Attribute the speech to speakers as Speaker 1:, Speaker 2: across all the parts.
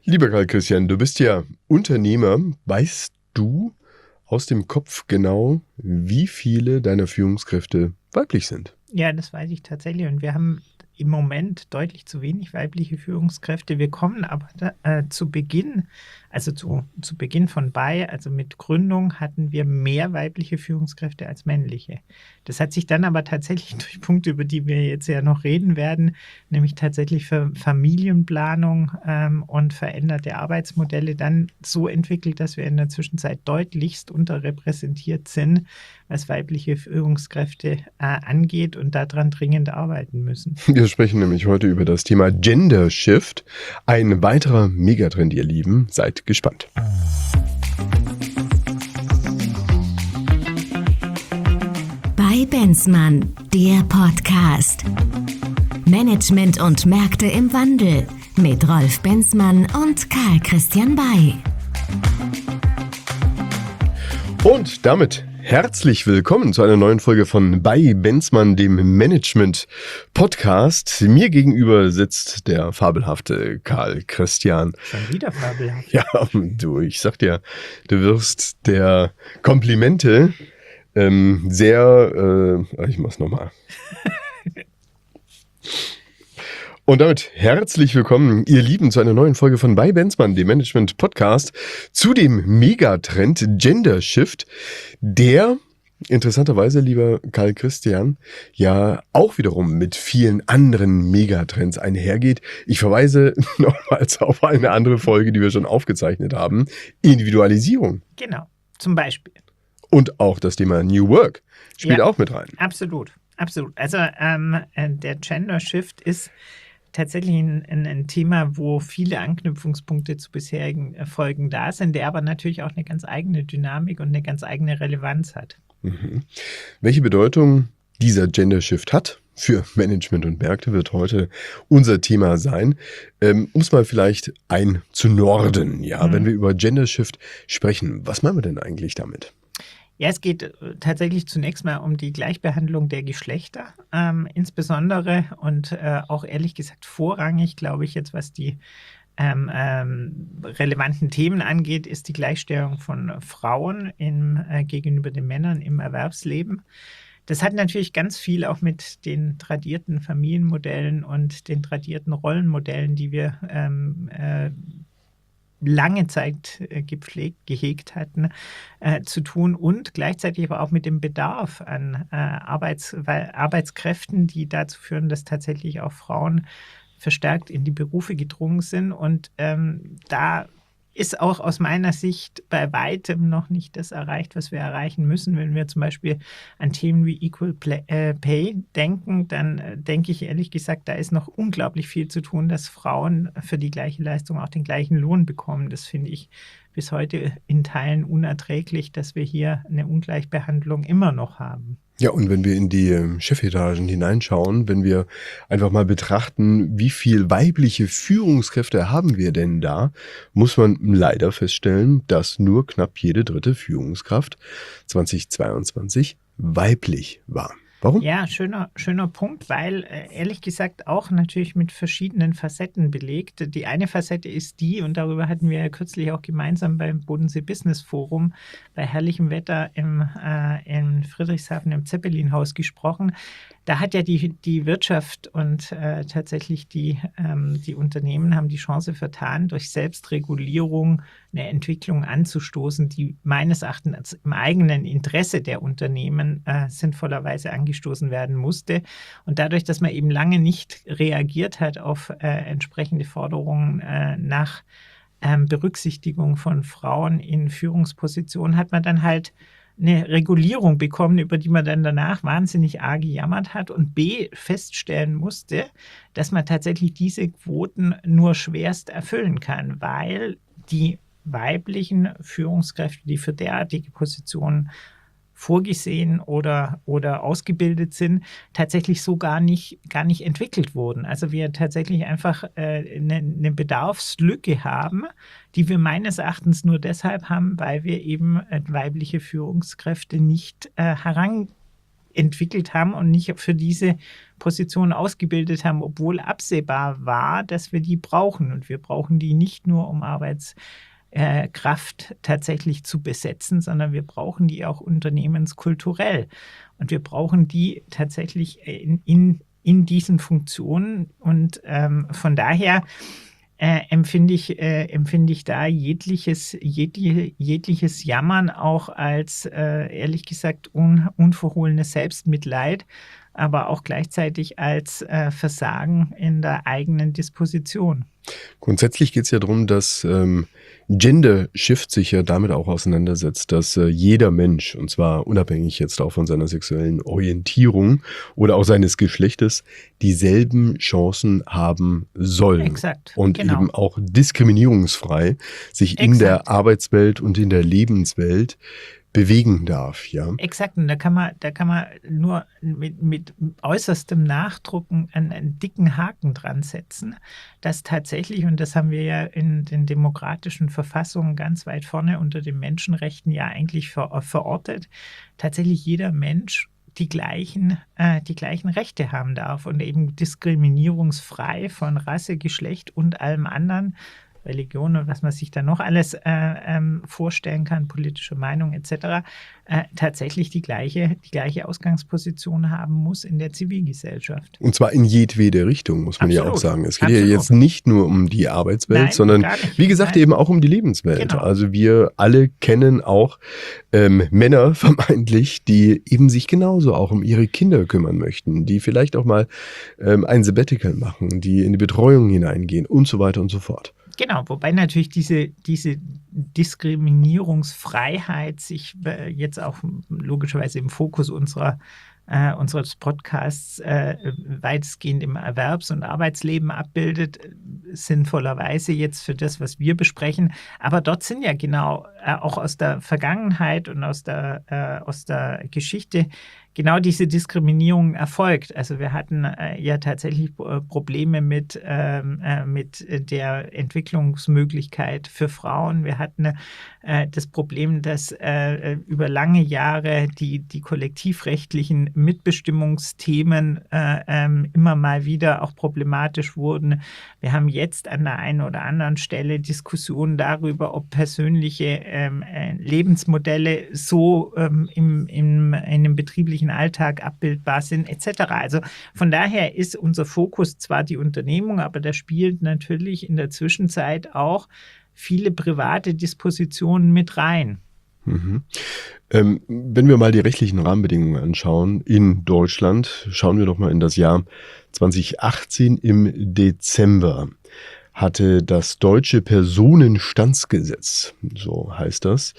Speaker 1: Lieber Karl Christian, du bist ja Unternehmer. Weißt du aus dem Kopf genau, wie viele deiner Führungskräfte weiblich sind?
Speaker 2: Ja, das weiß ich tatsächlich. Und wir haben im Moment deutlich zu wenig weibliche Führungskräfte. Wir kommen aber zu Beginn, also zu Beginn von also mit Gründung hatten wir mehr weibliche Führungskräfte als männliche. Das hat sich dann aber tatsächlich durch Punkte, über die wir jetzt ja noch reden werden, nämlich tatsächlich für Familienplanung und veränderte Arbeitsmodelle dann so entwickelt, dass wir in der Zwischenzeit deutlichst unterrepräsentiert sind, was weibliche Führungskräfte angeht und daran dringend arbeiten müssen.
Speaker 1: Wir sprechen nämlich heute über das Thema Gender Shift. Ein weiterer Megatrend, ihr Lieben. Seid gespannt.
Speaker 3: Bei Benzmann, der Podcast. Management und Märkte im Wandel mit Rolf Benzmann und Karl Christian Bay.
Speaker 1: Und damit herzlich willkommen zu einer neuen Folge von Bei Benzmann, dem Management-Podcast. Mir gegenüber sitzt der fabelhafte Karl Christian.
Speaker 2: Schon wieder fabelhaft.
Speaker 1: Ja, du, ich sag dir, du wirst der Komplimente ich mach's nochmal. Und damit herzlich willkommen, ihr Lieben, zu einer neuen Folge von Bei Benzmann, dem Management-Podcast, zu dem Megatrend Gender Shift, der interessanterweise, lieber Karl Christian, ja auch wiederum mit vielen anderen Megatrends einhergeht. Ich verweise nochmals auf eine andere Folge, die wir schon aufgezeichnet haben. Individualisierung.
Speaker 2: Genau, zum Beispiel.
Speaker 1: Und auch das Thema New Work spielt auch mit rein.
Speaker 2: Absolut, absolut. Also der Gender Shift ist tatsächlich ein Thema, wo viele Anknüpfungspunkte zu bisherigen Erfolgen da sind, der aber natürlich auch eine ganz eigene Dynamik und eine ganz eigene Relevanz hat.
Speaker 1: Mhm. Welche Bedeutung dieser Gender Shift hat für Management und Märkte, wird heute unser Thema sein. Um es mal vielleicht einzunorden, wenn wir über Gender Shift sprechen, was meinen wir denn eigentlich damit?
Speaker 2: Ja, es geht tatsächlich zunächst mal um die Gleichbehandlung der Geschlechter, insbesondere und auch ehrlich gesagt vorrangig, glaube ich, jetzt was die relevanten Themen angeht, ist die Gleichstellung von Frauen gegenüber den Männern im Erwerbsleben. Das hat natürlich ganz viel auch mit den tradierten Familienmodellen und den tradierten Rollenmodellen, die wir lange Zeit gehegt hatten, zu tun und gleichzeitig aber auch mit dem Bedarf an Arbeitskräften, die dazu führen, dass tatsächlich auch Frauen verstärkt in die Berufe gedrungen sind. Und da ist auch aus meiner Sicht bei weitem noch nicht das erreicht, was wir erreichen müssen. Wenn wir zum Beispiel an Themen wie Equal Pay denken, dann denke ich ehrlich gesagt, da ist noch unglaublich viel zu tun, dass Frauen für die gleiche Leistung auch den gleichen Lohn bekommen. Das finde ich bis heute in Teilen unerträglich, dass wir hier eine Ungleichbehandlung immer noch haben.
Speaker 1: Ja, und wenn wir in die Chefetagen hineinschauen, wenn wir einfach mal betrachten, wie viel weibliche Führungskräfte haben wir denn da, muss man leider feststellen, dass nur knapp jede dritte Führungskraft 2022 weiblich war. Warum?
Speaker 2: Ja, schöner Punkt, weil ehrlich gesagt auch natürlich mit verschiedenen Facetten belegt. Die eine Facette ist die, und darüber hatten wir ja kürzlich auch gemeinsam beim Bodensee Business Forum bei herrlichem Wetter in Friedrichshafen im Zeppelin-Haus gesprochen. Da hat ja die Wirtschaft und tatsächlich die Unternehmen haben die Chance vertan, durch Selbstregulierung eine Entwicklung anzustoßen, die meines Erachtens im eigenen Interesse der Unternehmen sinnvollerweise angestoßen werden musste. Und dadurch, dass man eben lange nicht reagiert hat auf entsprechende Forderungen nach Berücksichtigung von Frauen in Führungspositionen, hat man dann halt eine Regulierung bekommen, über die man dann danach wahnsinnig arg gejammert hat und B, feststellen musste, dass man tatsächlich diese Quoten nur schwerst erfüllen kann, weil die weiblichen Führungskräfte, die für derartige Positionen vorgesehen oder ausgebildet sind, tatsächlich so gar nicht entwickelt wurden. Also wir tatsächlich einfach eine Bedarfslücke haben, die wir meines Erachtens nur deshalb haben, weil wir eben weibliche Führungskräfte nicht entwickelt haben und nicht für diese Position ausgebildet haben, obwohl absehbar war, dass wir die brauchen. Und wir brauchen die nicht nur, um Arbeitskraft tatsächlich zu besetzen, sondern wir brauchen die auch unternehmenskulturell. Und wir brauchen die tatsächlich in diesen Funktionen. Und von daher empfinde ich da jegliches Jammern auch als, ehrlich gesagt, unverhohlenes Selbstmitleid, aber auch gleichzeitig als Versagen in der eigenen Disposition.
Speaker 1: Grundsätzlich geht es ja darum, dass Gender Shift sich ja damit auch auseinandersetzt, dass jeder Mensch, und zwar unabhängig jetzt auch von seiner sexuellen Orientierung oder auch seines Geschlechtes, dieselben Chancen haben soll.
Speaker 2: Exakt.
Speaker 1: Und
Speaker 2: genau.
Speaker 1: eben auch diskriminierungsfrei sich in der Arbeitswelt und in der Lebenswelt bewegen darf, ja.
Speaker 2: Exakt, und da kann man nur mit äußerstem Nachdruck einen dicken Haken dran setzen, dass tatsächlich, und das haben wir ja in den demokratischen Verfassungen ganz weit vorne unter den Menschenrechten ja eigentlich verortet, tatsächlich jeder Mensch die gleichen Rechte haben darf und eben diskriminierungsfrei von Rasse, Geschlecht und allem anderen, Religion und was man sich da noch alles vorstellen kann, politische Meinung etc., tatsächlich die gleiche Ausgangsposition haben muss in der Zivilgesellschaft.
Speaker 1: Und zwar in jedwede Richtung, muss man ja auch sagen. Es geht ja
Speaker 2: Absolut.
Speaker 1: jetzt nicht nur um die Arbeitswelt, sondern wie gesagt eben auch um die Lebenswelt.
Speaker 2: Genau.
Speaker 1: Also wir alle kennen auch Männer vermeintlich, die eben sich genauso auch um ihre Kinder kümmern möchten, die vielleicht auch mal ein Sabbatical machen, die in die Betreuung hineingehen und so weiter und so fort.
Speaker 2: Genau, wobei natürlich diese Diskriminierungsfreiheit sich jetzt auch logischerweise im Fokus unseres Podcasts weitestgehend im Erwerbs- und Arbeitsleben abbildet, sinnvollerweise jetzt für das, was wir besprechen. Aber dort sind ja genau auch aus der Vergangenheit und aus der Geschichte genau diese Diskriminierung erfolgt. Also wir hatten ja tatsächlich Probleme mit der Entwicklungsmöglichkeit für Frauen. Wir hatten das Problem, dass über lange Jahre die kollektivrechtlichen Mitbestimmungsthemen immer mal wieder auch problematisch wurden. Wir haben jetzt an der einen oder anderen Stelle Diskussionen darüber, ob persönliche Lebensmodelle so in einem betrieblichen Alltag abbildbar sind, etc. Also von daher ist unser Fokus zwar die Unternehmung, aber da spielt natürlich in der Zwischenzeit auch viele private Dispositionen mit rein.
Speaker 1: Mhm. Wenn wir mal die rechtlichen Rahmenbedingungen anschauen in Deutschland, schauen wir doch mal in das Jahr 2018 im Dezember. Hatte das Deutsche Personenstandsgesetz, so heißt das,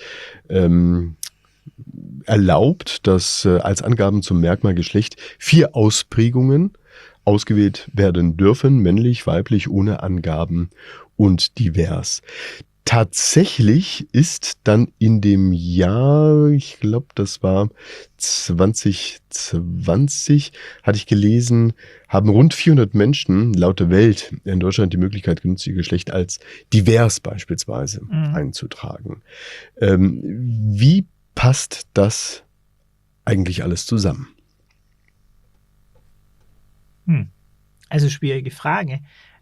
Speaker 1: erlaubt, dass als Angaben zum Merkmal Geschlecht 4 Ausprägungen ausgewählt werden dürfen, männlich, weiblich, ohne Angaben und divers. Tatsächlich ist dann in dem Jahr, ich glaube, das war 2020, hatte ich gelesen, haben rund 400 Menschen laut der Welt in Deutschland die Möglichkeit genutzt, ihr Geschlecht als divers beispielsweise einzutragen. Wie passt das eigentlich alles zusammen?
Speaker 2: Also schwierige Frage.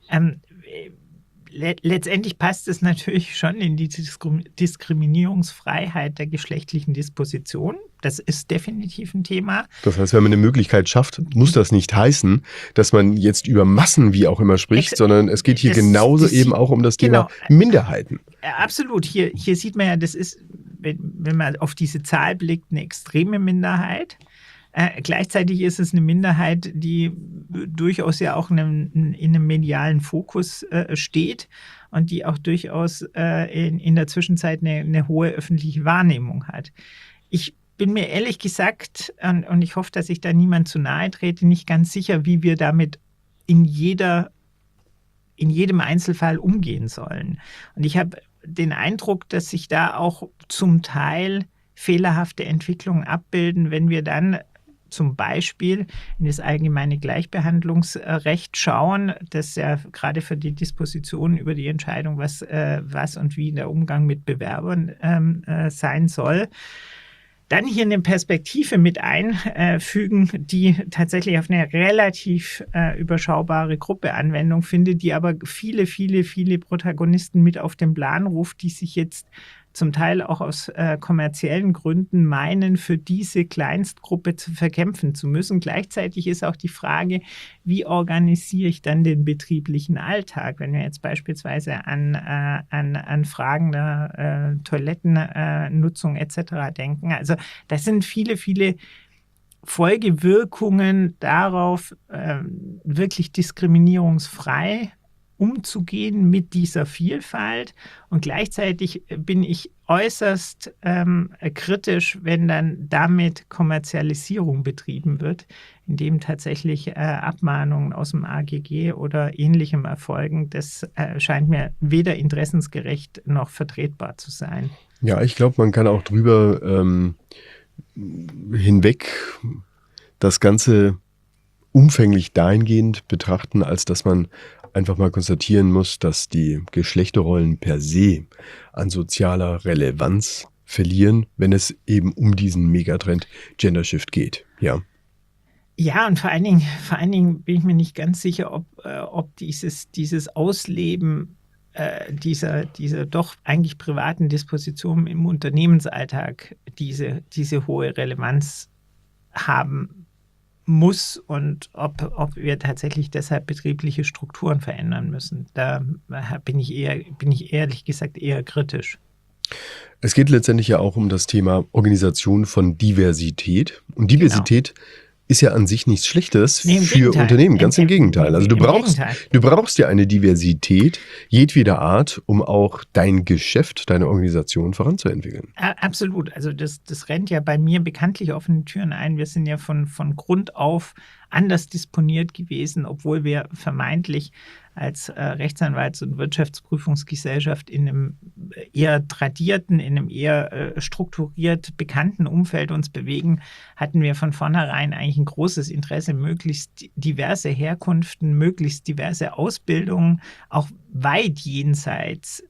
Speaker 2: Letztendlich passt es natürlich schon in die Diskriminierungsfreiheit der geschlechtlichen Disposition. Das ist definitiv ein Thema.
Speaker 1: Das heißt, wenn man eine Möglichkeit schafft, muss das nicht heißen, dass man jetzt über Massen wie auch immer spricht, sondern es geht hier genauso eben auch um das Thema Minderheiten.
Speaker 2: Absolut. Hier sieht man ja, das ist, wenn man auf diese Zahl blickt, eine extreme Minderheit. Gleichzeitig ist es eine Minderheit, die durchaus ja auch in einem medialen Fokus steht und die auch durchaus in der Zwischenzeit eine hohe öffentliche Wahrnehmung hat. Ich bin mir ehrlich gesagt, und ich hoffe, dass ich da niemand zu nahe trete, nicht ganz sicher, wie wir damit in jedem Einzelfall umgehen sollen. Und ich habe den Eindruck, dass sich da auch zum Teil fehlerhafte Entwicklungen abbilden, wenn wir dann zum Beispiel in das allgemeine Gleichbehandlungsrecht schauen, das ja gerade für die Disposition über die Entscheidung, was und wie der Umgang mit Bewerbern sein soll, dann hier eine Perspektive mit einfügen, die tatsächlich auf eine relativ überschaubare Gruppe Anwendung findet, die aber viele, viele, viele Protagonisten mit auf den Plan ruft, die sich jetzt zum Teil auch aus kommerziellen Gründen meinen, für diese Kleinstgruppe zu verkämpfen zu müssen. Gleichzeitig ist auch die Frage, wie organisiere ich dann den betrieblichen Alltag? Wenn wir jetzt beispielsweise an Fragen der Toilettennutzung etc. denken. Also das sind viele, viele Folgewirkungen darauf, wirklich diskriminierungsfrei umzugehen mit dieser Vielfalt. Und gleichzeitig bin ich äußerst kritisch, wenn dann damit Kommerzialisierung betrieben wird, indem tatsächlich Abmahnungen aus dem AGG oder Ähnlichem erfolgen. Das scheint mir weder interessensgerecht noch vertretbar zu sein.
Speaker 1: Ja, ich glaube, man kann auch drüber hinweg das Ganze umfänglich dahingehend betrachten, als dass man einfach mal konstatieren muss, dass die Geschlechterrollen per se an sozialer Relevanz verlieren, wenn es eben um diesen Megatrend Gender Shift geht. Ja.
Speaker 2: Ja, und vor allen Dingen bin ich mir nicht ganz sicher, ob dieses Ausleben dieser doch eigentlich privaten Dispositionen im Unternehmensalltag diese hohe Relevanz haben muss und ob wir tatsächlich deshalb betriebliche Strukturen verändern müssen. Da bin ich ehrlich gesagt eher kritisch.
Speaker 1: Es geht letztendlich ja auch um das Thema Organisation von Diversität. Und Diversität ist ja an sich nichts Schlechtes für Unternehmen, ganz im Gegenteil. Also du brauchst ja eine Diversität jedweder Art, um auch dein Geschäft, deine Organisation voranzuentwickeln.
Speaker 2: Absolut. Also das rennt ja bei mir bekanntlich offene Türen ein. Wir sind ja von Grund auf anders disponiert gewesen, obwohl wir vermeintlich als Rechtsanwalts- und Wirtschaftsprüfungsgesellschaft in einem eher tradierten, in einem eher strukturiert bekannten Umfeld uns bewegen, hatten wir von vornherein eigentlich ein großes Interesse, möglichst diverse Herkünften, möglichst diverse Ausbildungen, auch weit jenseits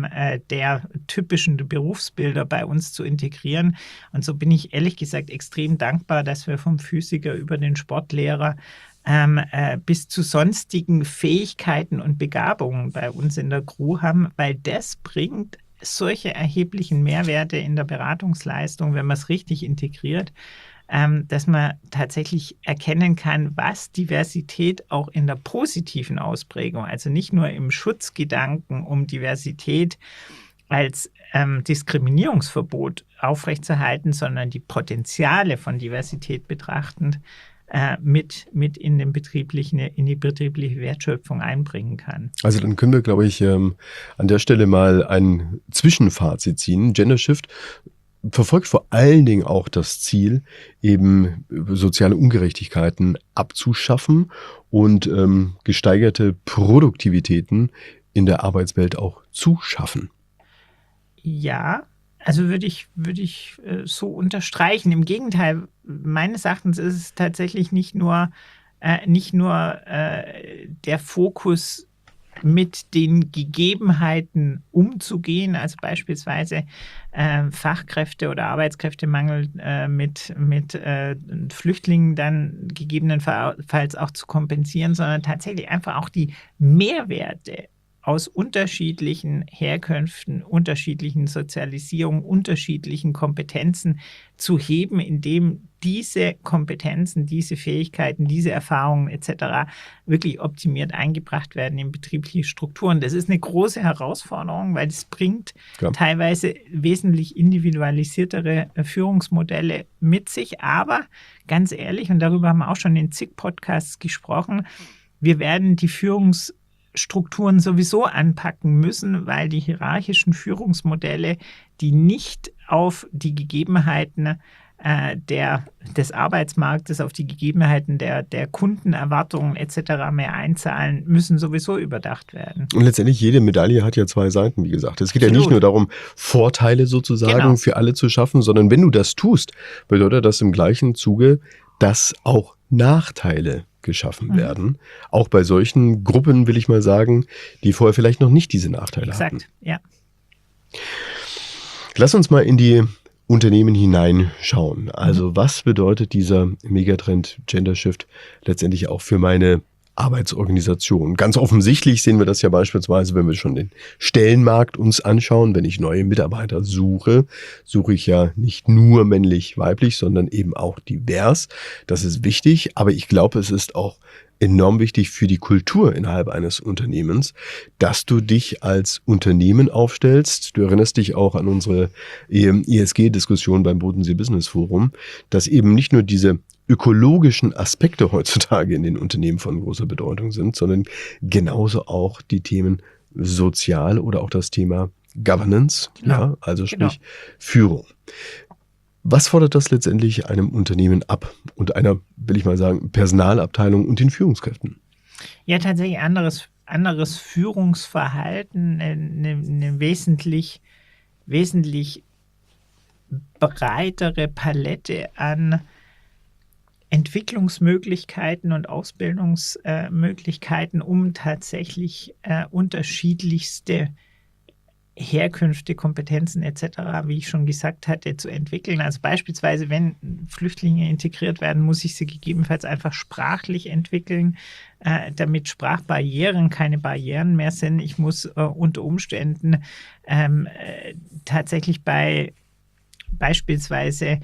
Speaker 2: der typischen Berufsbilder bei uns zu integrieren. Und so bin ich ehrlich gesagt extrem dankbar, dass wir vom Physiker über den Sportlehrer bis zu sonstigen Fähigkeiten und Begabungen bei uns in der Crew haben, weil das bringt solche erheblichen Mehrwerte in der Beratungsleistung, wenn man es richtig integriert, dass man tatsächlich erkennen kann, was Diversität auch in der positiven Ausprägung, also nicht nur im Schutzgedanken um Diversität als Diskriminierungsverbot aufrechtzuerhalten, sondern die Potenziale von Diversität betrachtend, mit in die betriebliche Wertschöpfung einbringen kann.
Speaker 1: Also dann können wir, glaube ich, an der Stelle mal ein Zwischenfazit ziehen. Gender Shift verfolgt vor allen Dingen auch das Ziel, eben soziale Ungerechtigkeiten abzuschaffen und gesteigerte Produktivitäten in der Arbeitswelt auch zu schaffen.
Speaker 2: Ja, also würde ich so unterstreichen. Im Gegenteil, meines Erachtens ist es tatsächlich nicht nur der Fokus, mit den Gegebenheiten umzugehen, also beispielsweise Fachkräfte- oder Arbeitskräftemangel mit Flüchtlingen dann gegebenenfalls auch zu kompensieren, sondern tatsächlich einfach auch die Mehrwerte aus unterschiedlichen Herkünften, unterschiedlichen Sozialisierungen, unterschiedlichen Kompetenzen zu heben, indem diese Kompetenzen, diese Fähigkeiten, diese Erfahrungen etc. wirklich optimiert eingebracht werden in betriebliche Strukturen. Das ist eine große Herausforderung, weil es bringt teilweise wesentlich individualisiertere Führungsmodelle mit sich. Aber ganz ehrlich, und darüber haben wir auch schon in zig Podcasts gesprochen, wir werden die Führungsstrukturen sowieso anpacken müssen, weil die hierarchischen Führungsmodelle, die nicht auf die Gegebenheiten des Arbeitsmarktes, auf die Gegebenheiten der Kundenerwartungen etc. mehr einzahlen, müssen sowieso überdacht werden.
Speaker 1: Und letztendlich jede Medaille hat ja zwei Seiten, wie gesagt. Es geht ja nicht nur darum, Vorteile sozusagen für alle zu schaffen, sondern wenn du das tust, bedeutet das im gleichen Zuge, dass auch Nachteile geschaffen werden. Auch bei solchen Gruppen, will ich mal sagen, die vorher vielleicht noch nicht diese Nachteile hatten.
Speaker 2: Exakt, ja.
Speaker 1: Lass uns mal in die Unternehmen hineinschauen. Also was bedeutet dieser Megatrend Gender Shift letztendlich auch für meine Arbeitsorganisation? Ganz offensichtlich sehen wir das ja beispielsweise, wenn wir schon den Stellenmarkt uns anschauen. Wenn ich neue Mitarbeiter suche, suche ich ja nicht nur männlich, weiblich, sondern eben auch divers. Das ist wichtig, aber ich glaube, es ist auch enorm wichtig für die Kultur innerhalb eines Unternehmens, dass du dich als Unternehmen aufstellst. Du erinnerst dich auch an unsere ESG-Diskussion beim Bodensee Business Forum, dass eben nicht nur diese ökologischen Aspekte heutzutage in den Unternehmen von großer Bedeutung sind, sondern genauso auch die Themen sozial oder auch das Thema Governance, ja, also sprich Führung. Was fordert das letztendlich einem Unternehmen ab und einer, will ich mal sagen, Personalabteilung und den Führungskräften?
Speaker 2: Ja, tatsächlich anderes Führungsverhalten, eine wesentlich breitere Palette an Entwicklungsmöglichkeiten und Ausbildungsmöglichkeiten, um tatsächlich unterschiedlichste Herkünfte, Kompetenzen etc., wie ich schon gesagt hatte, zu entwickeln. Also beispielsweise, wenn Flüchtlinge integriert werden, muss ich sie gegebenenfalls einfach sprachlich entwickeln, damit Sprachbarrieren keine Barrieren mehr sind. Ich muss unter Umständen tatsächlich bei beispielsweise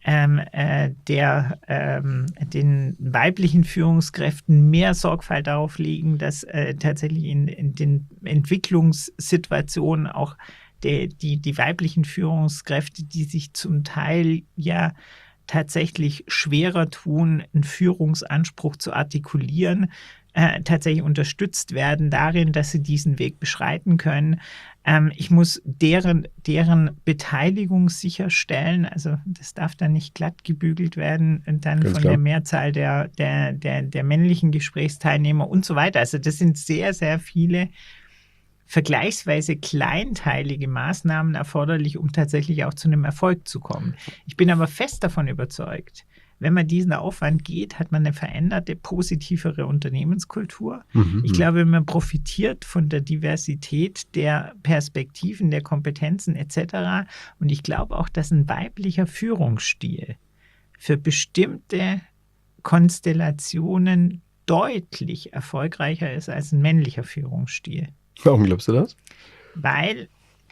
Speaker 2: den weiblichen Führungskräften mehr Sorgfalt darauf legen, dass tatsächlich in den Entwicklungssituationen auch die weiblichen Führungskräfte, die sich zum Teil ja tatsächlich schwerer tun, einen Führungsanspruch zu artikulieren, tatsächlich unterstützt werden darin, dass sie diesen Weg beschreiten können. Ich muss deren Beteiligung sicherstellen. Also das darf dann nicht glatt gebügelt werden, dann ganz von klar. Der Mehrzahl der männlichen Gesprächsteilnehmer und so weiter. Also das sind sehr, sehr viele vergleichsweise kleinteilige Maßnahmen erforderlich, um tatsächlich auch zu einem Erfolg zu kommen. Ich bin aber fest davon überzeugt, wenn man diesen Aufwand geht, hat man eine veränderte, positivere Unternehmenskultur. Ich glaube, man profitiert von der Diversität der Perspektiven, der Kompetenzen etc. Und ich glaube auch, dass ein weiblicher Führungsstil für bestimmte Konstellationen deutlich erfolgreicher ist als ein männlicher Führungsstil.
Speaker 1: Warum glaubst du das?
Speaker 2: Weil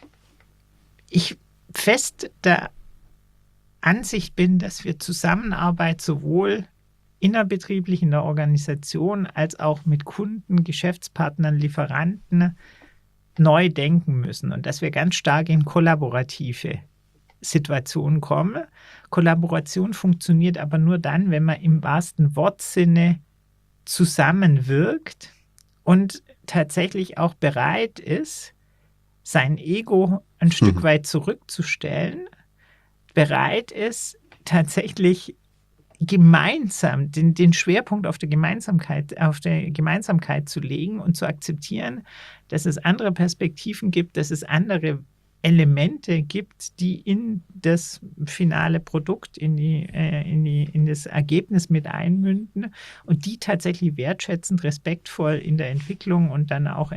Speaker 2: ich fest der Ansicht bin, dass wir Zusammenarbeit sowohl innerbetrieblich in der Organisation als auch mit Kunden, Geschäftspartnern, Lieferanten neu denken müssen und dass wir ganz stark in kollaborative Situationen kommen. Kollaboration funktioniert aber nur dann, wenn man im wahrsten Wortsinne zusammenwirkt und tatsächlich auch bereit ist, sein Ego ein Stück weit zurückzustellen, bereit ist, tatsächlich gemeinsam den Schwerpunkt auf der Gemeinsamkeit zu legen und zu akzeptieren, dass es andere Perspektiven gibt, dass es andere Elemente gibt, die in das finale Produkt, in das Ergebnis mit einmünden und die tatsächlich wertschätzend, respektvoll in der Entwicklung und dann auch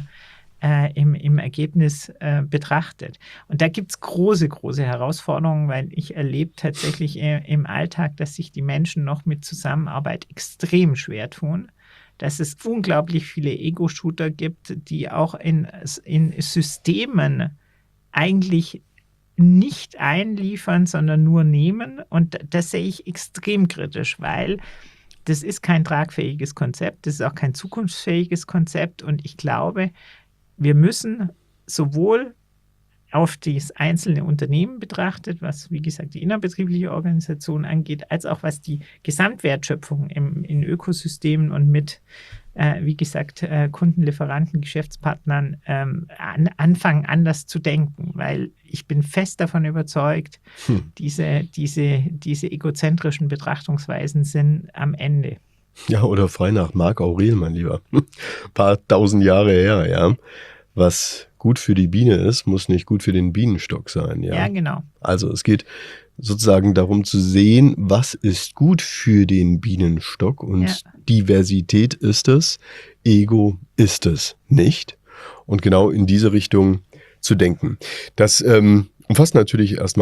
Speaker 2: im Ergebnis betrachtet. Und da gibt es große Herausforderungen, weil ich erlebe tatsächlich im Alltag, dass sich die Menschen noch mit Zusammenarbeit extrem schwer tun, dass es unglaublich viele Ego-Shooter gibt, die auch in Systemen eigentlich nicht einliefern, sondern nur nehmen. Und das sehe ich extrem kritisch, weil das ist kein tragfähiges Konzept, das ist auch kein zukunftsfähiges Konzept. Und ich glaube, wir müssen sowohl auf das einzelne Unternehmen betrachtet, was, wie gesagt, die innerbetriebliche Organisation angeht, als auch was die Gesamtwertschöpfung in Ökosystemen und mit, wie gesagt, Kunden, Lieferanten, Geschäftspartnern anfangen, anders zu denken. Weil ich bin fest davon überzeugt, diese egozentrischen Betrachtungsweisen sind am Ende.
Speaker 1: Ja, oder frei nach Marc Aurel, mein Lieber. Ein paar tausend Jahre her, ja. Was gut für die Biene ist, muss nicht gut für den Bienenstock sein, ja.
Speaker 2: Ja, genau.
Speaker 1: Also es geht sozusagen darum zu sehen, was ist gut für den Bienenstock und Diversität ist es, Ego ist es nicht. Und genau in diese Richtung zu denken. Das umfasst natürlich erstmal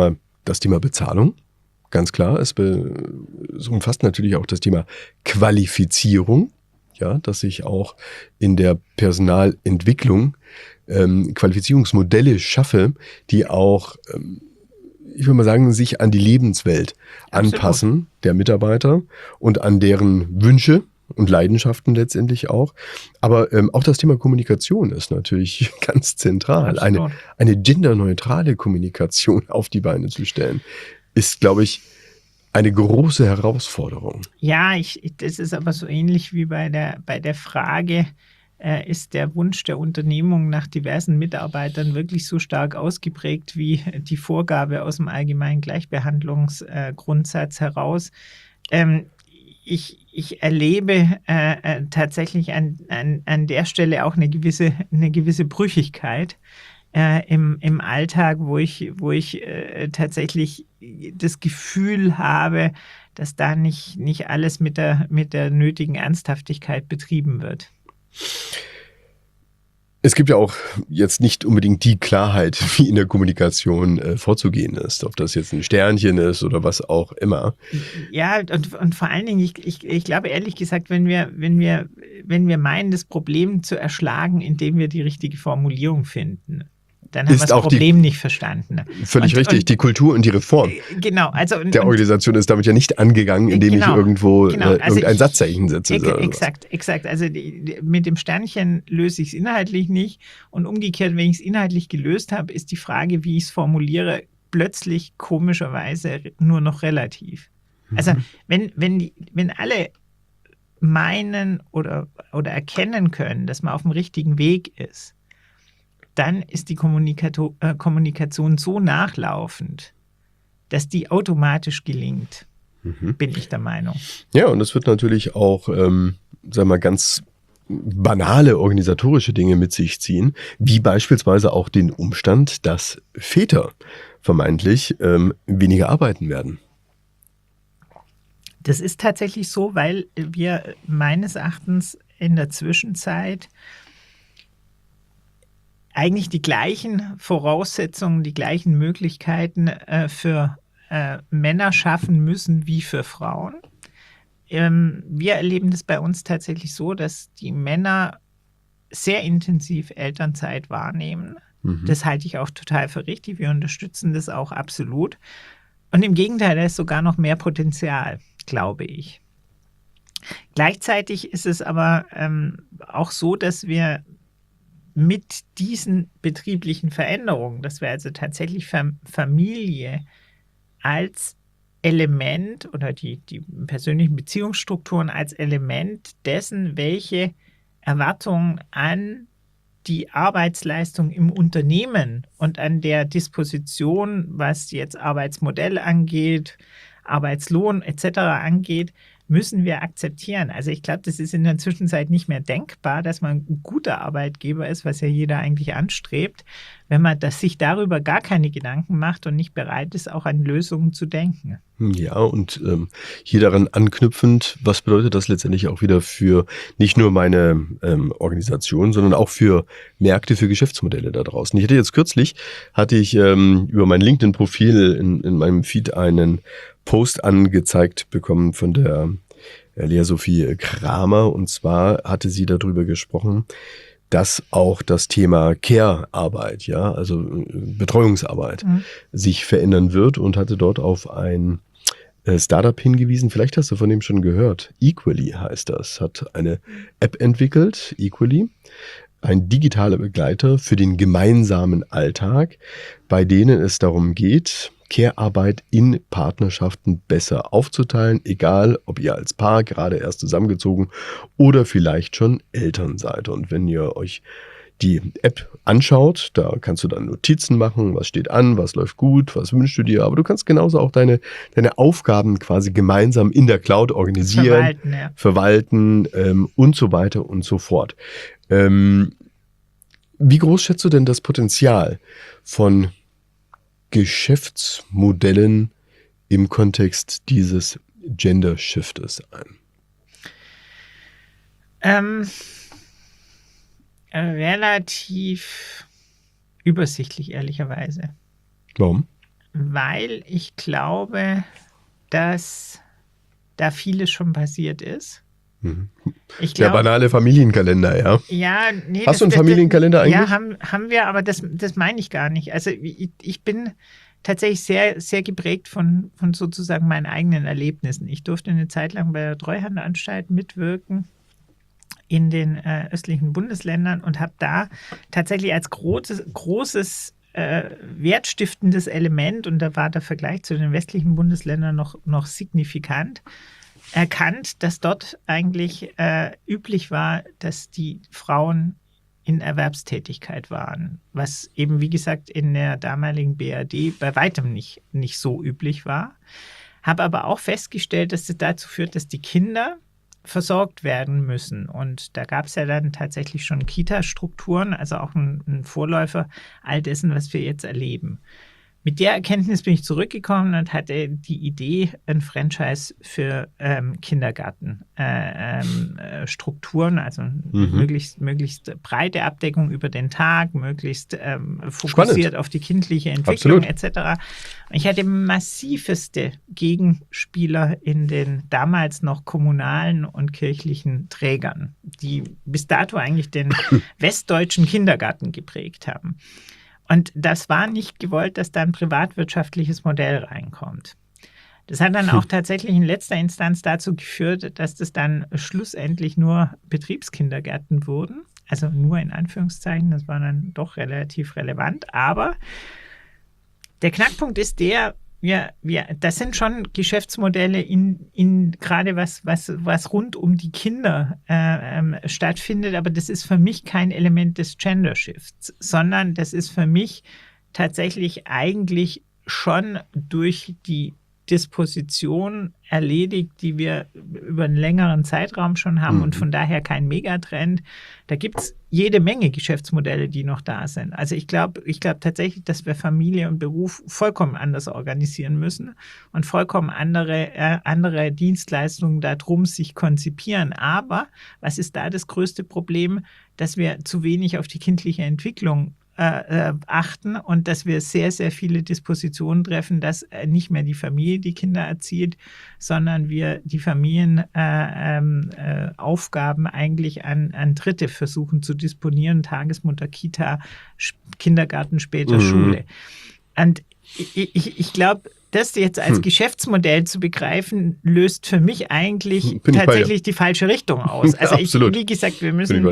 Speaker 1: das Thema Bezahlung, ganz klar. Es umfasst natürlich auch das Thema Qualifizierung, ja, dass ich auch in der Personalentwicklung Qualifizierungsmodelle schaffe, die auch, ich würde mal sagen, sich an die Lebenswelt anpassen der Mitarbeiter und an deren Wünsche und Leidenschaften letztendlich auch. Aber auch das Thema Kommunikation ist natürlich ganz zentral. Eine genderneutrale Kommunikation auf die Beine zu stellen, ist, glaube ich, eine große Herausforderung.
Speaker 2: Ja, das ist aber so ähnlich wie bei der Frage, ist der Wunsch der Unternehmung nach diversen Mitarbeitern wirklich so stark ausgeprägt wie die Vorgabe aus dem allgemeinen Gleichbehandlungsgrundsatz heraus. Ich erlebe tatsächlich an der Stelle auch eine gewisse Brüchigkeit im Alltag, wo ich tatsächlich das Gefühl habe, dass da nicht alles mit der nötigen Ernsthaftigkeit betrieben wird.
Speaker 1: Es gibt ja auch jetzt nicht unbedingt die Klarheit, wie in der Kommunikation vorzugehen ist, ob das jetzt ein Sternchen ist oder was auch immer.
Speaker 2: Ja, und vor allen Dingen, ich glaube ehrlich gesagt, wenn wir meinen, das Problem zu erschlagen, indem wir die richtige Formulierung finden, dann haben wir das Problem nicht verstanden.
Speaker 1: Völlig richtig, die Kultur und die Reform der Organisation ist damit ja nicht angegangen, indem ich irgendwo irgendein Satzzeichen setze.
Speaker 2: Exakt. Also mit dem Sternchen löse ich es inhaltlich nicht. Und umgekehrt, wenn ich es inhaltlich gelöst habe, ist die Frage, wie ich es formuliere, plötzlich komischerweise nur noch relativ. Also wenn alle meinen oder erkennen können, dass man auf dem richtigen Weg ist, dann ist die Kommunikation so nachlaufend, dass die automatisch gelingt, bin ich der Meinung.
Speaker 1: Ja, und es wird natürlich auch, ganz banale organisatorische Dinge mit sich ziehen, wie beispielsweise auch den Umstand, dass Väter vermeintlich weniger arbeiten werden.
Speaker 2: Das ist tatsächlich so, weil wir meines Erachtens in der Zwischenzeit eigentlich die gleichen Voraussetzungen, die gleichen Möglichkeiten für Männer schaffen müssen wie für Frauen. Wir erleben das bei uns tatsächlich so, dass die Männer sehr intensiv Elternzeit wahrnehmen. Das halte ich auch total für richtig. Wir unterstützen das auch absolut. Und im Gegenteil, da ist sogar noch mehr Potenzial, glaube ich. Gleichzeitig ist es aber auch so, dass wir mit diesen betrieblichen Veränderungen, dass wir also tatsächlich Familie als Element oder die persönlichen Beziehungsstrukturen als Element dessen, welche Erwartungen an die Arbeitsleistung im Unternehmen und an der Disposition, was jetzt Arbeitsmodell angeht, Arbeitslohn etc. angeht, müssen wir akzeptieren. Also ich glaube, das ist in der Zwischenzeit nicht mehr denkbar, dass man ein guter Arbeitgeber ist, was ja jeder eigentlich anstrebt, wenn man sich darüber gar keine Gedanken macht und nicht bereit ist, auch an Lösungen zu denken.
Speaker 1: Ja, und hier daran anknüpfend, was bedeutet das letztendlich auch wieder für nicht nur meine Organisation, sondern auch für Märkte, für Geschäftsmodelle da draußen. Ich hatte jetzt kürzlich, über mein LinkedIn-Profil in meinem Feed einen Post angezeigt bekommen von der Lea Sophie Kramer. Und zwar hatte sie darüber gesprochen, dass auch das Thema Care-Arbeit, ja, also Betreuungsarbeit, sich verändern wird und hatte dort auf ein Startup hingewiesen. Vielleicht hast du von dem schon gehört. Equally heißt das, hat eine App entwickelt, Equally. Ein digitaler Begleiter für den gemeinsamen Alltag, bei denen es darum geht, Care-Arbeit in Partnerschaften besser aufzuteilen, egal ob ihr als Paar gerade erst zusammengezogen oder vielleicht schon Eltern seid. Und wenn ihr euch die App anschaut, da kannst du dann Notizen machen, was steht an, was läuft gut, was wünschst du dir, aber du kannst genauso auch deine Aufgaben quasi gemeinsam in der Cloud organisieren, verwalten und so weiter und so fort. Wie groß schätzt du denn das Potenzial von Geschäftsmodellen im Kontext dieses Gender-Shiftes ein?
Speaker 2: Relativ übersichtlich, ehrlicherweise.
Speaker 1: Warum?
Speaker 2: weil ich glaube, dass da vieles schon passiert ist. Ich
Speaker 1: Der banale Familienkalender, ja.
Speaker 2: Ja, nee.
Speaker 1: Hast du einen Familienkalender eigentlich?
Speaker 2: Ja, haben wir, aber das meine ich gar nicht. Also ich bin tatsächlich sehr, sehr geprägt von sozusagen meinen eigenen Erlebnissen. Ich durfte eine Zeit lang bei der Treuhandanstalt mitwirken in den östlichen Bundesländern und habe da tatsächlich als großes wertstiftendes Element, und da war der Vergleich zu den westlichen Bundesländern noch signifikant, erkannt, dass dort eigentlich üblich war, dass die Frauen in Erwerbstätigkeit waren, was eben, wie gesagt, in der damaligen BRD bei weitem nicht so üblich war. Habe aber auch festgestellt, dass das dazu führt, dass die Kinder versorgt werden müssen. Und da gab es ja dann tatsächlich schon Kita-Strukturen, also auch ein Vorläufer all dessen, was wir jetzt erleben. Mit der Erkenntnis bin ich zurückgekommen und hatte die Idee, ein Franchise für Kindergartenstrukturen, also möglichst breite Abdeckung über den Tag, möglichst fokussiert auf die kindliche Entwicklung etc. Ich hatte massivste Gegenspieler in den damals noch kommunalen und kirchlichen Trägern, die bis dato eigentlich den westdeutschen Kindergarten geprägt haben. Und das war nicht gewollt, dass da ein privatwirtschaftliches Modell reinkommt. Das hat dann auch tatsächlich in letzter Instanz dazu geführt, dass das dann schlussendlich nur Betriebskindergärten wurden. Also nur in Anführungszeichen, das war dann doch relativ relevant. Aber der Knackpunkt ist das sind schon Geschäftsmodelle in gerade was rund um die Kinder stattfindet, aber das ist für mich kein Element des Gender Shifts, sondern das ist für mich tatsächlich eigentlich schon durch die Disposition erledigt, die wir über einen längeren Zeitraum schon haben und von daher kein Megatrend. Da gibt es jede Menge Geschäftsmodelle, die noch da sind. Also ich glaube tatsächlich, dass wir Familie und Beruf vollkommen anders organisieren müssen und vollkommen andere Dienstleistungen darum sich konzipieren. Aber was ist da das größte Problem? Dass wir zu wenig auf die kindliche Entwicklung achten und dass wir sehr, sehr viele Dispositionen treffen, dass nicht mehr die Familie die Kinder erzieht, sondern wir die Familienaufgaben eigentlich an Dritte versuchen zu disponieren, Tagesmutter, Kita, Kindergarten, später Schule. Und ich glaube, das jetzt als Geschäftsmodell zu begreifen, löst für mich eigentlich tatsächlich die falsche Richtung aus. Also wie gesagt, wir müssen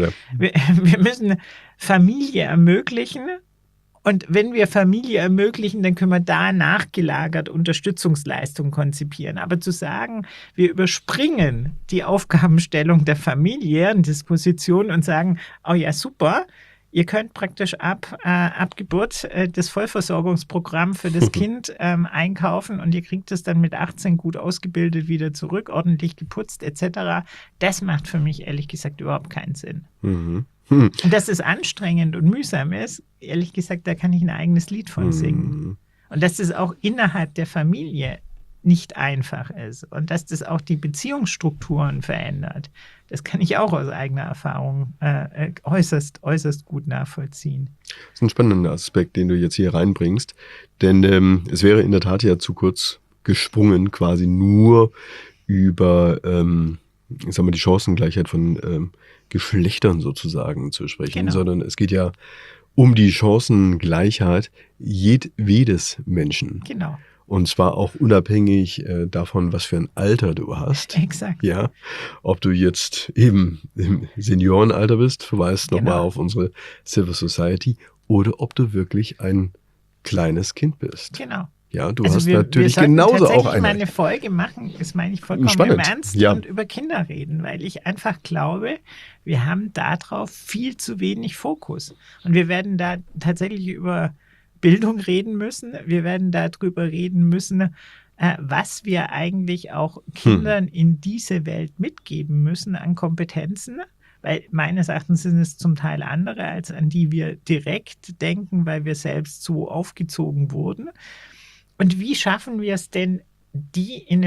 Speaker 2: Familie ermöglichen. Und wenn wir Familie ermöglichen, dann können wir da nachgelagert Unterstützungsleistungen konzipieren. Aber zu sagen, wir überspringen die Aufgabenstellung der familiären Disposition und sagen, oh ja, super, ihr könnt praktisch ab Geburt das Vollversorgungsprogramm für das Kind einkaufen und ihr kriegt es dann mit 18 gut ausgebildet wieder zurück, ordentlich geputzt etc. Das macht für mich ehrlich gesagt überhaupt keinen Sinn. Und dass es anstrengend und mühsam ist, ehrlich gesagt, da kann ich ein eigenes Lied von singen. Und dass es auch innerhalb der Familie nicht einfach ist und dass das auch die Beziehungsstrukturen verändert. Das kann ich auch aus eigener Erfahrung äußerst gut nachvollziehen.
Speaker 1: Das ist ein spannender Aspekt, den du jetzt hier reinbringst, denn es wäre in der Tat ja zu kurz gesprungen, quasi nur über die Chancengleichheit von Geschlechtern sozusagen zu sprechen, sondern es geht ja um die Chancengleichheit jedwedes Menschen.
Speaker 2: Genau.
Speaker 1: Und zwar auch unabhängig davon, was für ein Alter du hast.
Speaker 2: Exakt.
Speaker 1: Ja, ob du jetzt eben im Seniorenalter bist, verweist nochmal auf unsere Civil Society, oder ob du wirklich ein kleines Kind bist.
Speaker 2: Genau.
Speaker 1: Ja, du hast natürlich genauso auch eine.
Speaker 2: Meine Folge machen, das meine ich vollkommen im Ernst, und über Kinder reden, weil ich einfach glaube, wir haben darauf viel zu wenig Fokus. Und wir werden da tatsächlich über Bildung reden müssen. Wir werden darüber reden müssen, was wir eigentlich auch Kindern in diese Welt mitgeben müssen an Kompetenzen. Weil meines Erachtens sind es zum Teil andere, als an die wir direkt denken, weil wir selbst so aufgezogen wurden. Und wie schaffen wir es denn, die in ein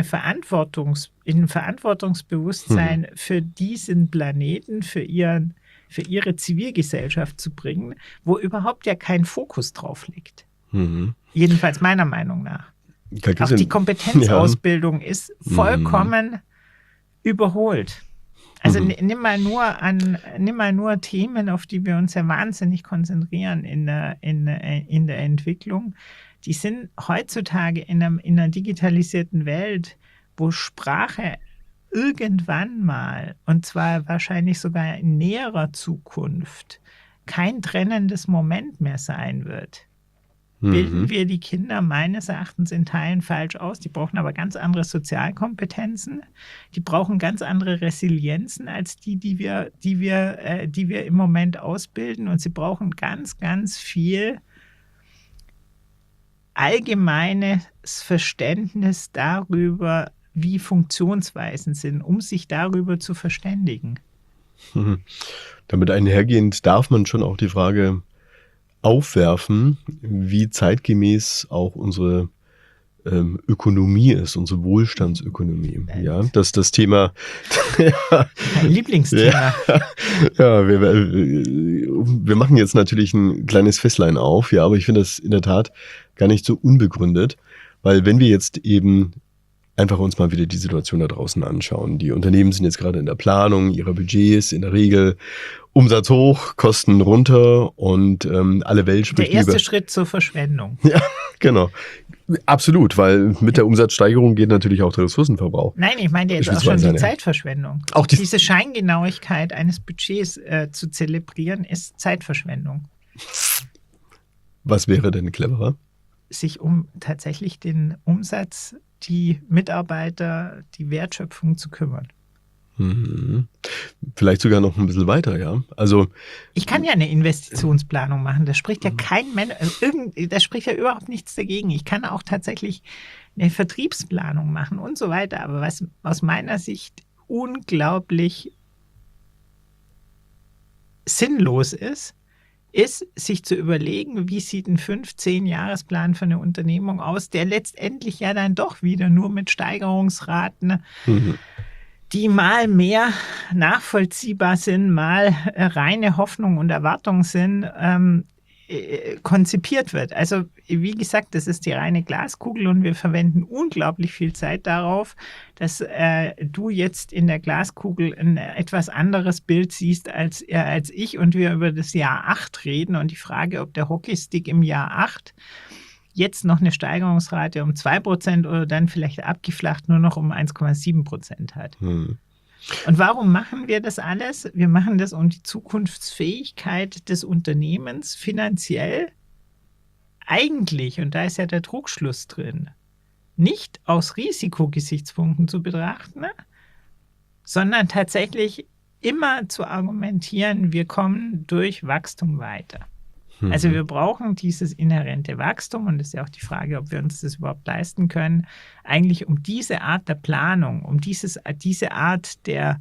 Speaker 2: Verantwortungsbewusstsein für diesen Planeten, für ihre Zivilgesellschaft zu bringen, wo überhaupt ja kein Fokus drauf liegt. Jedenfalls meiner Meinung nach. Auch die Kompetenzausbildung ist vollkommen überholt. Also nimm mal nur Themen, auf die wir uns ja wahnsinnig konzentrieren in der Entwicklung. Die sind heutzutage in einer digitalisierten Welt, wo Sprache irgendwann mal, und zwar wahrscheinlich sogar in näherer Zukunft, kein trennendes Moment mehr sein wird. Bilden wir die Kinder meines Erachtens in Teilen falsch aus. Die brauchen aber ganz andere Sozialkompetenzen. Die brauchen ganz andere Resilienzen als die wir im Moment ausbilden. Und sie brauchen ganz, ganz viel allgemeines Verständnis darüber, wie Funktionsweisen sind, um sich darüber zu verständigen.
Speaker 1: Damit einhergehend darf man schon auch die Frage aufwerfen, wie zeitgemäß auch unsere Ökonomie ist, unsere Wohlstandsökonomie. Ja, dass das Thema
Speaker 2: mein Lieblingsthema.
Speaker 1: Ja, wir machen jetzt natürlich ein kleines Fässlein auf, ja, aber ich finde das in der Tat gar nicht so unbegründet, weil wenn wir jetzt eben einfach uns mal wieder die Situation da draußen anschauen. Die Unternehmen sind jetzt gerade in der Planung ihrer Budgets, in der Regel Umsatz hoch, Kosten runter und alle Welt spricht
Speaker 2: über... Der erste Schritt zur Verschwendung.
Speaker 1: Ja, genau. Absolut, weil mit der Umsatzsteigerung geht natürlich auch der Ressourcenverbrauch.
Speaker 2: Nein, ich meine jetzt auch schon die Zeitverschwendung. Auch diese Scheingenauigkeit eines Budgets zu zelebrieren, ist Zeitverschwendung.
Speaker 1: Was wäre denn cleverer?
Speaker 2: Sich um tatsächlich den Umsatz, die Mitarbeiter, die Wertschöpfung zu kümmern.
Speaker 1: Vielleicht sogar noch ein bisschen weiter, ja. Also
Speaker 2: ich kann ja eine Investitionsplanung machen. Da spricht ja kein Mensch, da spricht ja überhaupt nichts dagegen. Ich kann auch tatsächlich eine Vertriebsplanung machen und so weiter. Aber was aus meiner Sicht unglaublich sinnlos ist, sich zu überlegen, wie sieht ein 5-10-Jahresplan für eine Unternehmung aus, der letztendlich ja dann doch wieder nur mit Steigerungsraten, die mal mehr nachvollziehbar sind, mal reine Hoffnung und Erwartung sind, konzipiert wird. Also wie gesagt, das ist die reine Glaskugel und wir verwenden unglaublich viel Zeit darauf, dass du jetzt in der Glaskugel ein etwas anderes Bild siehst als ich und wir über das Jahr 8 reden und die Frage, ob der Hockeystick im Jahr 8 jetzt noch eine Steigerungsrate um 2% oder dann vielleicht abgeflacht nur noch um 1,7% hat. Und warum machen wir das alles? Wir machen das, um die Zukunftsfähigkeit des Unternehmens finanziell eigentlich, und da ist ja der Trugschluss drin, nicht aus Risikogesichtspunkten zu betrachten, sondern tatsächlich immer zu argumentieren, wir kommen durch Wachstum weiter. Also wir brauchen dieses inhärente Wachstum und es ist ja auch die Frage, ob wir uns das überhaupt leisten können, eigentlich um diese Art der Planung, um diese Art der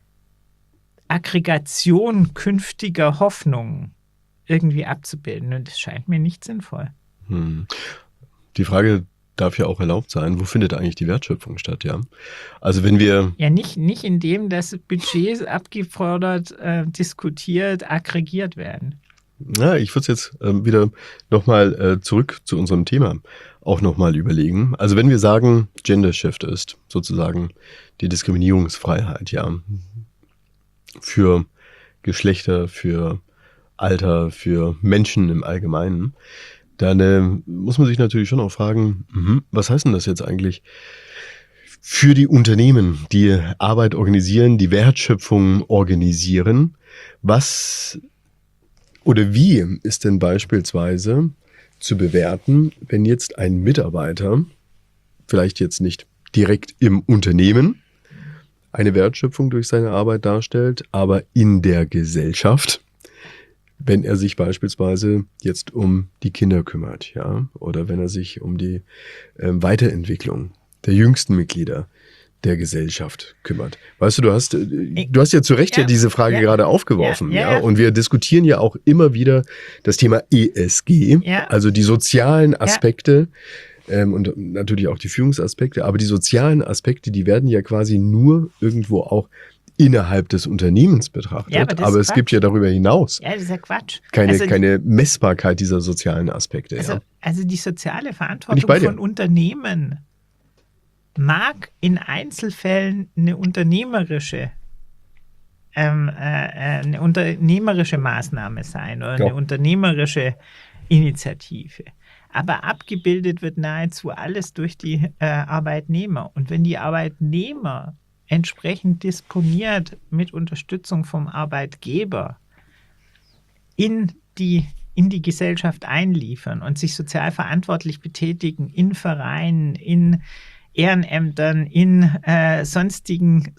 Speaker 2: Aggregation künftiger Hoffnungen irgendwie abzubilden. Und das scheint mir nicht sinnvoll.
Speaker 1: Die Frage darf ja auch erlaubt sein, wo findet eigentlich die Wertschöpfung statt, ja? Also wenn wir...
Speaker 2: Ja, nicht indem das Budgets abgefordert, diskutiert, aggregiert werden.
Speaker 1: Ja, ich würde es jetzt wieder nochmal zurück zu unserem Thema auch nochmal überlegen. Also wenn wir sagen, Gender Shift ist sozusagen die Diskriminierungsfreiheit, ja, für Geschlechter, für Alter, für Menschen im Allgemeinen, dann muss man sich natürlich schon auch fragen, was heißt denn das jetzt eigentlich für die Unternehmen, die Arbeit organisieren, die Wertschöpfung organisieren? Was oder wie ist denn beispielsweise zu bewerten, wenn jetzt ein Mitarbeiter, vielleicht jetzt nicht direkt im Unternehmen, eine Wertschöpfung durch seine Arbeit darstellt, aber in der Gesellschaft, wenn er sich beispielsweise jetzt um die Kinder kümmert, ja, oder wenn er sich um die Weiterentwicklung der jüngsten Mitglieder der Gesellschaft kümmert. Weißt du, du hast ja zu Recht ja diese Frage gerade aufgeworfen, ja, und wir diskutieren ja auch immer wieder das Thema ESG, also die sozialen Aspekte und natürlich auch die Führungsaspekte, aber die sozialen Aspekte, die werden ja quasi nur irgendwo auch innerhalb des Unternehmens betrachtet.
Speaker 2: Ja, aber
Speaker 1: es gibt ja darüber hinaus
Speaker 2: ja, das ist ja Quatsch.
Speaker 1: keine Messbarkeit dieser sozialen Aspekte.
Speaker 2: Also die soziale Verantwortung von Unternehmen mag in Einzelfällen eine unternehmerische Maßnahme sein oder eine unternehmerische Initiative. Aber abgebildet wird nahezu alles durch die Arbeitnehmer. Und wenn die Arbeitnehmer entsprechend disponiert mit Unterstützung vom Arbeitgeber in die Gesellschaft einliefern und sich sozial verantwortlich betätigen in Vereinen, in Ehrenämtern, in sonstigen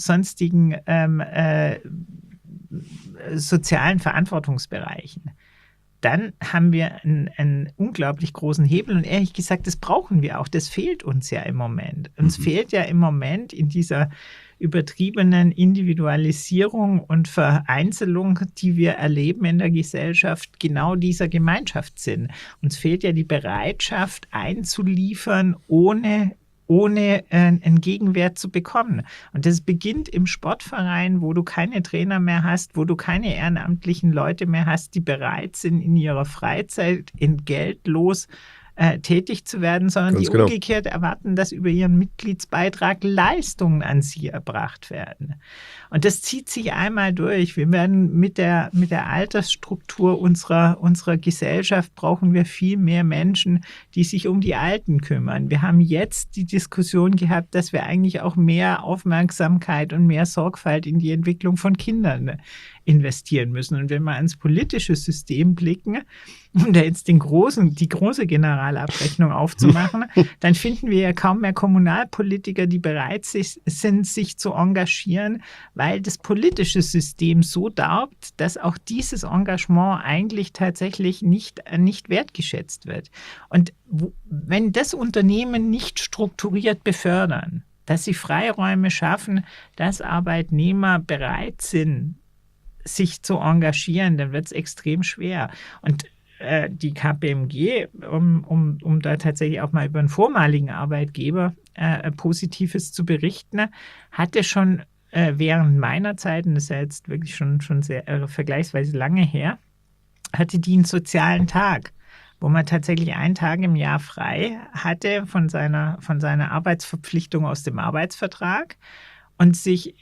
Speaker 2: sozialen Verantwortungsbereichen, dann haben wir einen unglaublich großen Hebel. Und ehrlich gesagt, das brauchen wir auch. Das fehlt uns ja im Moment. Uns fehlt ja im Moment in dieser übertriebenen Individualisierung und Vereinzelung, die wir erleben in der Gesellschaft, genau dieser Gemeinschaftssinn. Uns fehlt ja die Bereitschaft einzuliefern, ohne einen Gegenwert zu bekommen. Und das beginnt im Sportverein, wo du keine Trainer mehr hast, wo du keine ehrenamtlichen Leute mehr hast, die bereit sind, in ihrer Freizeit entgeltlos tätig zu werden, sondern die umgekehrt erwarten, dass über ihren Mitgliedsbeitrag Leistungen an sie erbracht werden. Und das zieht sich einmal durch. Wir werden mit der Altersstruktur unserer Gesellschaft brauchen wir viel mehr Menschen, die sich um die Alten kümmern. Wir haben jetzt die Diskussion gehabt, dass wir eigentlich auch mehr Aufmerksamkeit und mehr Sorgfalt in die Entwicklung von Kindern investieren müssen. Und wenn wir ans politische System blicken, um da jetzt die große Generalabrechnung aufzumachen, dann finden wir ja kaum mehr Kommunalpolitiker, die bereit sind, sich zu engagieren, weil das politische System so darbt, dass auch dieses Engagement eigentlich tatsächlich nicht wertgeschätzt wird. Und wenn das Unternehmen nicht strukturiert befördern, dass sie Freiräume schaffen, dass Arbeitnehmer bereit sind, sich zu engagieren, dann wird es extrem schwer. Und die KPMG, um da tatsächlich auch mal über einen vormaligen Arbeitgeber Positives zu berichten, hatte schon während meiner Zeit, und das ist ja jetzt wirklich schon sehr vergleichsweise lange her, hatte die einen sozialen Tag, wo man tatsächlich einen Tag im Jahr frei hatte von seiner Arbeitsverpflichtung aus dem Arbeitsvertrag und sich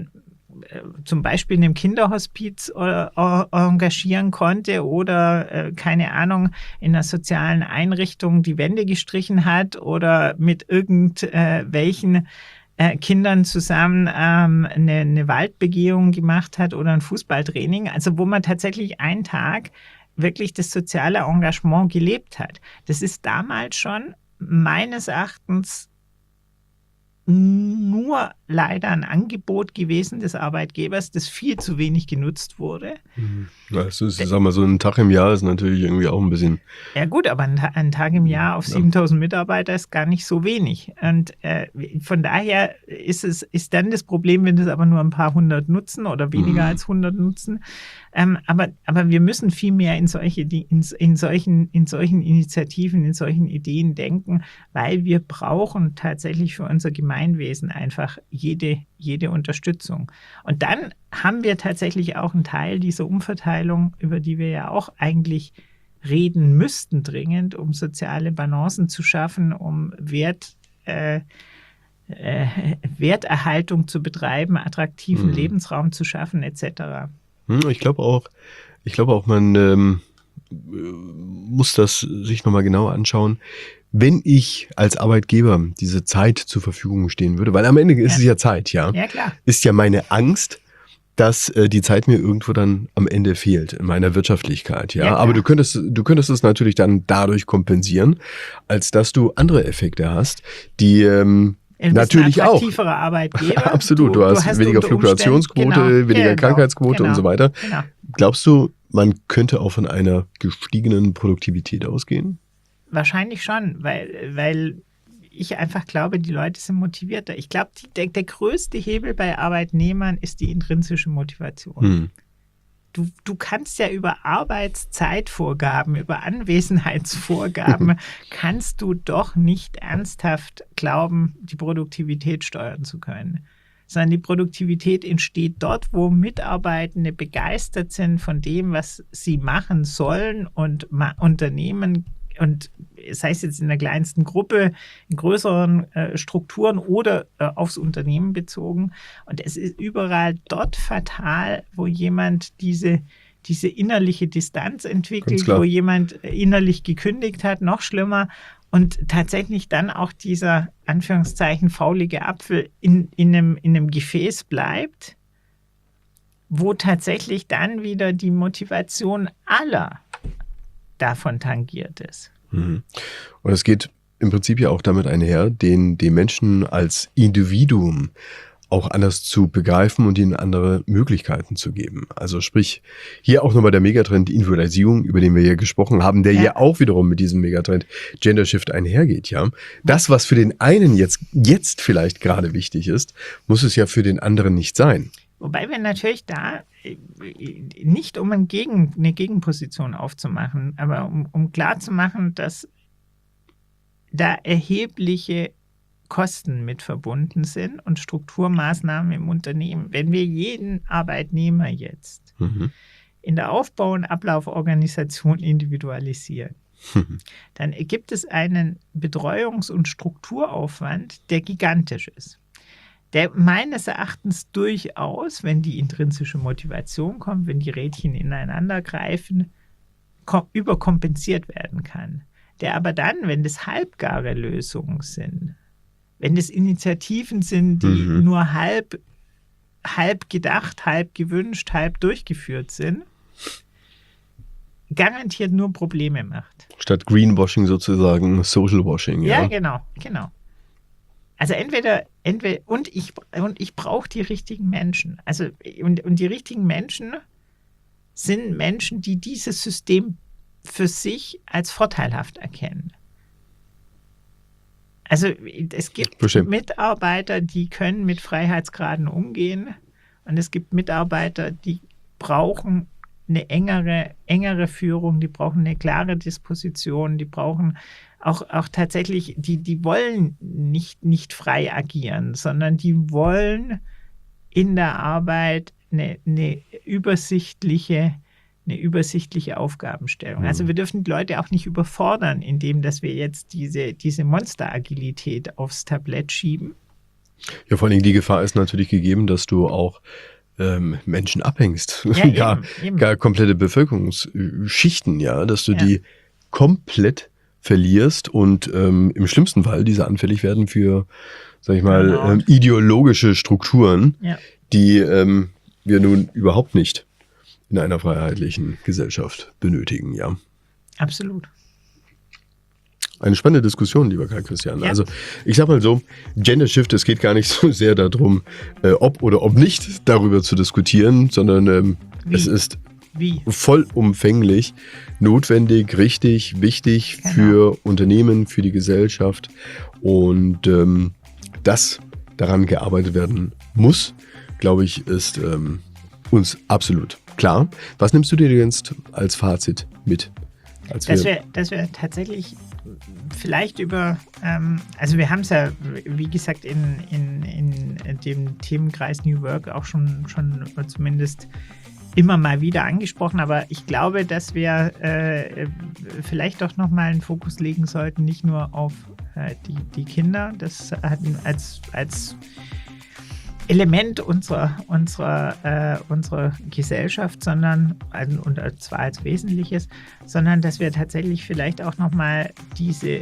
Speaker 2: zum Beispiel in einem Kinderhospiz engagieren konnte oder, keine Ahnung, in einer sozialen Einrichtung die Wände gestrichen hat oder mit irgendwelchen Kindern zusammen eine Waldbegehung gemacht hat oder ein Fußballtraining. Also wo man tatsächlich einen Tag wirklich das soziale Engagement gelebt hat. Das ist damals schon meines Erachtens nur leider ein Angebot gewesen des Arbeitgebers, das viel zu wenig genutzt wurde.
Speaker 1: Also, ich sag mal, so ein Tag im Jahr ist natürlich irgendwie auch ein bisschen...
Speaker 2: Ja gut, aber ein Tag im Jahr auf 7.000 Mitarbeiter ist gar nicht so wenig. Und von daher ist dann das Problem, wenn das aber nur ein paar hundert nutzen oder weniger als 100 nutzen. Aber wir müssen viel mehr in solchen Initiativen, in solchen Ideen denken, weil wir brauchen tatsächlich für unser Gemeinwesen einfach jede Unterstützung. Und dann haben wir tatsächlich auch einen Teil dieser Umverteilung, über die wir ja auch eigentlich reden müssten dringend, um soziale Balancen zu schaffen, um Werterhaltung zu betreiben, attraktiven Lebensraum zu schaffen, etc.
Speaker 1: Ich glaube auch, man muss das sich nochmal genauer anschauen, wenn ich als Arbeitgeber diese Zeit zur Verfügung stehen würde, weil am Ende ist es ja Zeit, ja.
Speaker 2: Ja, klar.
Speaker 1: Ist ja meine Angst, dass die Zeit mir irgendwo dann am Ende fehlt in meiner Wirtschaftlichkeit, ja. Aber du könntest es natürlich dann dadurch kompensieren, als dass du andere Effekte hast, die natürlich auch.
Speaker 2: Attraktiverer Arbeitgeber.
Speaker 1: Absolut. Du hast weniger Fluktuationsquote, weniger Krankheitsquote und so weiter.
Speaker 2: Genau.
Speaker 1: Glaubst du, man könnte auch von einer gestiegenen Produktivität ausgehen?
Speaker 2: Wahrscheinlich schon, weil ich einfach glaube, die Leute sind motivierter. Ich glaube, der größte Hebel bei Arbeitnehmern ist die intrinsische Motivation. Du kannst ja über Arbeitszeitvorgaben, über Anwesenheitsvorgaben, kannst du doch nicht ernsthaft glauben, die Produktivität steuern zu können. sondern die Produktivität entsteht dort, wo Mitarbeitende begeistert sind von dem, was sie machen sollen und Unternehmen, und sei es jetzt in der kleinsten Gruppe, in größeren Strukturen oder aufs Unternehmen bezogen. Und es ist überall dort fatal, wo jemand diese innerliche Distanz entwickelt, wo jemand innerlich gekündigt hat, noch schlimmer. Und tatsächlich dann auch dieser, Anführungszeichen, faulige Apfel in einem Gefäß bleibt, wo tatsächlich dann wieder die Motivation aller davon tangiert ist.
Speaker 1: Und es geht im Prinzip ja auch damit einher, den Menschen als Individuum auch anders zu begreifen und ihnen andere Möglichkeiten zu geben. Also sprich, hier auch nochmal der Megatrend Individualisierung, über den wir hier gesprochen haben, der hier auch wiederum mit diesem Megatrend Gender Shift einhergeht, ja. Das, was für den einen jetzt vielleicht gerade wichtig ist, muss es ja für den anderen nicht sein.
Speaker 2: Wobei wir natürlich da nicht, um eine Gegenposition aufzumachen, aber um klarzumachen, dass da erhebliche Kosten mit verbunden sind und Strukturmaßnahmen im Unternehmen. Wenn wir jeden Arbeitnehmer jetzt in der Aufbau- und Ablauforganisation individualisieren, dann gibt es einen Betreuungs- und Strukturaufwand, der gigantisch ist. Der meines Erachtens durchaus, wenn die intrinsische Motivation kommt, wenn die Rädchen ineinander greifen, überkompensiert werden kann. Der aber dann, wenn das halbgare Lösungen sind, wenn das Initiativen sind, die nur halb gedacht, halb gewünscht, halb durchgeführt sind, garantiert nur Probleme macht.
Speaker 1: Statt Greenwashing sozusagen Social Washing.
Speaker 2: Ja, genau. Also entweder und ich brauche die richtigen Menschen. Also und die richtigen Menschen sind Menschen, die dieses System für sich als vorteilhaft erkennen. Also es gibt Mitarbeiter, die können mit Freiheitsgraden umgehen, und es gibt Mitarbeiter, die brauchen eine engere Führung, die brauchen eine klare Disposition, die brauchen auch tatsächlich, die wollen nicht frei agieren, sondern die wollen in der Arbeit eine übersichtliche Aufgabenstellung. Also wir dürfen die Leute auch nicht überfordern, indem dass wir jetzt diese Monsteragilität aufs Tablett schieben.
Speaker 1: Ja, vor allen Dingen die Gefahr ist natürlich gegeben, dass du auch Menschen abhängst. Ja, gar komplette Bevölkerungsschichten, ja, dass du die komplett verlierst und im schlimmsten Fall diese anfällig werden für, sag ich mal, ideologische Strukturen, die wir nun überhaupt nicht in einer freiheitlichen Gesellschaft benötigen, ja.
Speaker 2: Absolut.
Speaker 1: Eine spannende Diskussion, lieber Karl Christian. Ja. Also ich sag mal so, Gender Shift, es geht gar nicht so sehr darum, ob oder ob nicht darüber zu diskutieren, sondern es ist vollumfänglich notwendig, richtig, wichtig für Unternehmen, für die Gesellschaft, und dass daran gearbeitet werden muss, glaube ich, ist uns absolut klar. Was nimmst du dir jetzt als Fazit mit?
Speaker 2: Dass wir tatsächlich vielleicht also wir haben es ja, wie gesagt, in dem Themenkreis New Work auch schon zumindest immer mal wieder angesprochen, aber ich glaube, dass wir vielleicht doch nochmal einen Fokus legen sollten, nicht nur auf die Kinder, das als Element unserer Gesellschaft, sondern und zwar als Wesentliches, sondern dass wir tatsächlich vielleicht auch nochmal diese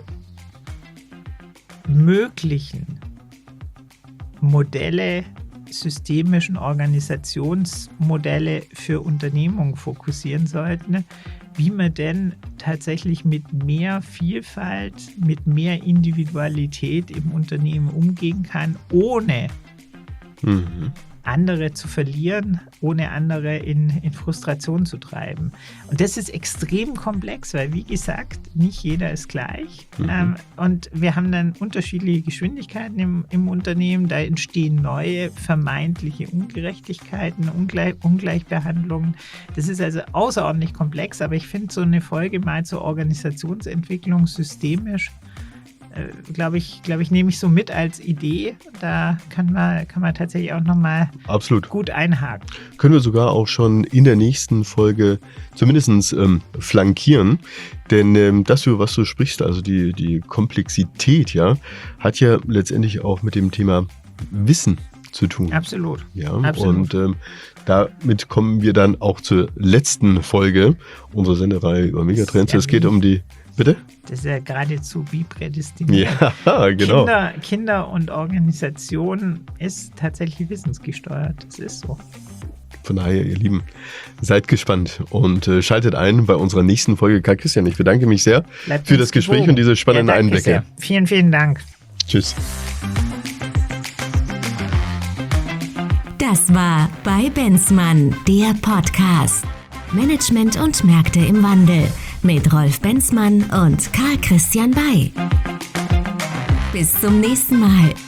Speaker 2: möglichen Modelle, systemischen Organisationsmodelle für Unternehmungen fokussieren sollten, wie man denn tatsächlich mit mehr Vielfalt, mit mehr Individualität im Unternehmen umgehen kann, ohne andere zu verlieren, ohne andere in Frustration zu treiben. Und das ist extrem komplex, weil, wie gesagt, nicht jeder ist gleich. Und wir haben dann unterschiedliche Geschwindigkeiten im Unternehmen. Da entstehen neue vermeintliche Ungerechtigkeiten, Ungleichbehandlungen. Das ist also außerordentlich komplex, aber ich finde so eine Folge mal zur Organisationsentwicklung systemisch glaube ich, nehme ich so mit als Idee. Da kann man tatsächlich auch nochmal gut einhaken.
Speaker 1: Können wir sogar auch schon in der nächsten Folge zumindest flankieren. Denn das, über was du sprichst, also die Komplexität, ja, hat ja letztendlich auch mit dem Thema Wissen zu tun.
Speaker 2: Absolut.
Speaker 1: Ja,
Speaker 2: Absolut.
Speaker 1: Und damit kommen wir dann auch zur letzten Folge unserer Sendereihe über Megatrends. Es geht um die... Bitte?
Speaker 2: Das ist ja geradezu wie prädestiniert.
Speaker 1: Ja, genau.
Speaker 2: Kinder und Organisation ist tatsächlich wissensgesteuert. Das ist so.
Speaker 1: Von daher, ihr Lieben, seid gespannt und schaltet ein bei unserer nächsten Folge. Karl Christian, ich bedanke mich sehr für das Gespräch und diese spannenden Einblicke.
Speaker 2: Sehr. Vielen, vielen Dank.
Speaker 1: Tschüss.
Speaker 3: Das war bei Benzmann, der Podcast. Management und Märkte im Wandel mit Rolf Benzmann und Karl Christian Bay. Bis zum nächsten Mal.